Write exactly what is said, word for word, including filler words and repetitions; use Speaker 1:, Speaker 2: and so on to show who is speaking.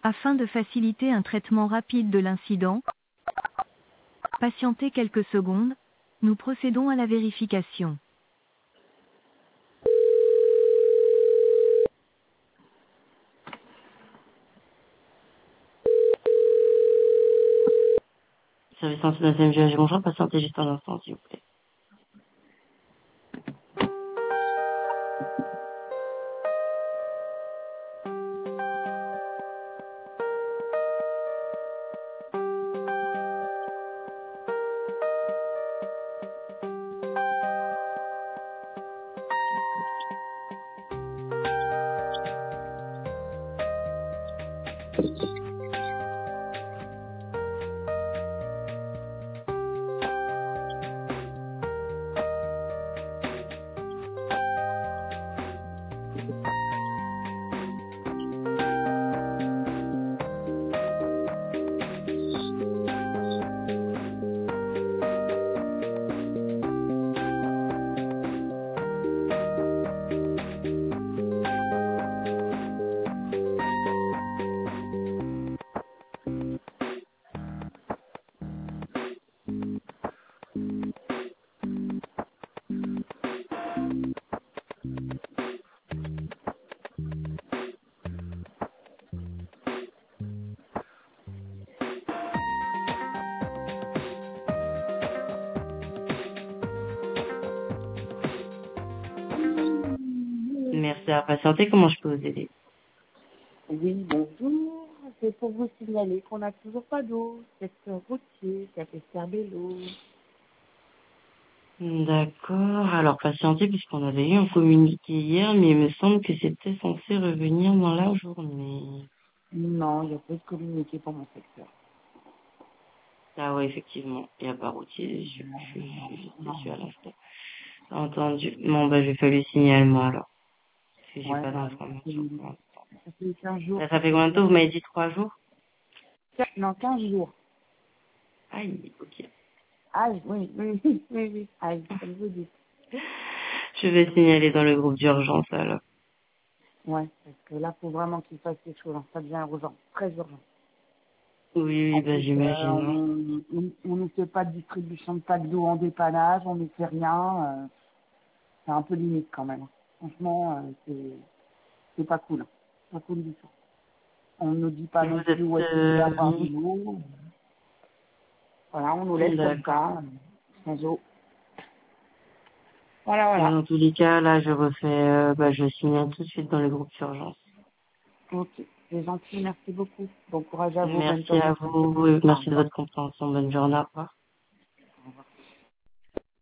Speaker 1: Afin de faciliter un traitement rapide de l'incident, patientez quelques secondes, nous procédons à la vérification.
Speaker 2: Service centre de la C M G, bonjour, patientez juste un instant, s'il vous plaît. Merci d'avoir patienté, comment je peux vous aider?
Speaker 3: Oui, bonjour. C'est pour vous signaler qu'on n'a toujours pas d'eau. Secteur routier, café Cerbello.
Speaker 2: D'accord, alors patientez puisqu'on avait eu un communiqué hier, mais il me semble que c'était censé revenir dans la journée.
Speaker 3: Non, il n'y a pas de communiqué pour mon secteur.
Speaker 2: Ah ouais, effectivement, il n'y a pas routier, je, je, je, je suis à l'instant. Entendu. Bon, bah, je fais le signalement alors, parce que j'ai
Speaker 3: Ouais,
Speaker 2: pas
Speaker 3: bah,
Speaker 2: d'informations pour l'instant.
Speaker 3: ça fait quinze jours.
Speaker 2: Là, ça fait combien de temps? Vous m'avez dit trois jours?
Speaker 3: Non, quinze jours.
Speaker 2: Aïe, ok.
Speaker 3: Ah, oui, oui, oui, oui, oui. Ah, comme vous dites.
Speaker 2: Je vais signaler dans le groupe d'urgence alors.
Speaker 3: Ouais, parce que là, faut vraiment qu'il fasse quelque chose. hein. Ça devient urgent, très urgent.
Speaker 2: Oui, oui,
Speaker 3: En
Speaker 2: bah,
Speaker 3: plus, euh,
Speaker 2: j'imagine, hein.
Speaker 3: on on- on ne fait pas de distribution de packs d'eau en dépannage, on ne fait rien. euh, c'est un peu limite quand même. Franchement, euh, c'est c'est pas cool. Pas cool du tout. On ne nous dit pas
Speaker 2: Et vous
Speaker 3: non plus où
Speaker 2: êtes,
Speaker 3: est-ce qu'on peut avoir
Speaker 2: euh...
Speaker 3: de l'eau. Voilà, on nous laisse comme
Speaker 2: d'accord.
Speaker 3: ça, sans eau. Voilà,
Speaker 2: Mais
Speaker 3: voilà.
Speaker 2: dans tous les cas, là, je refais, euh, bah, je signale tout de suite dans le groupe d'urgence.
Speaker 3: Ok, c'est gentil, merci beaucoup. Bon courage à vous, bonne
Speaker 2: Merci à
Speaker 3: journée.
Speaker 2: vous et
Speaker 3: Au
Speaker 2: merci de
Speaker 3: revoir.
Speaker 2: votre compréhension. Bonne journée. Au revoir.